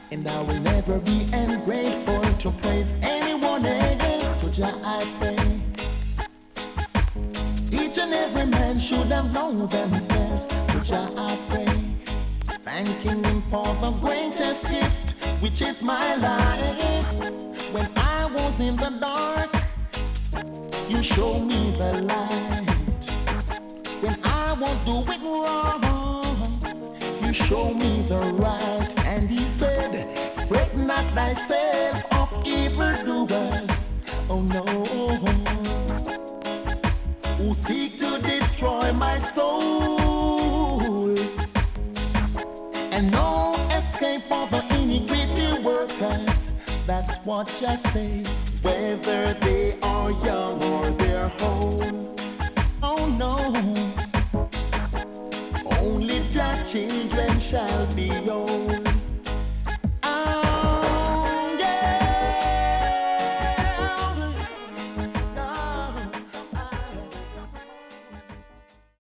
And I will never be ungrateful to praise anyone else. To Jah I pray. Each and every man should have known themselves. To Jah I pray. Thanking Him for the greatest gift, which is my life. When I was in the dark, You showed me the light. When I was doing wrong, You showed me the right. And He said, fret not thyself of evildoers. Oh no, who seek to destroy my soul, and no escape for the iniquity workers. That's what Jah say, whether they are young or they're old. Oh no, only Jah children shall be old.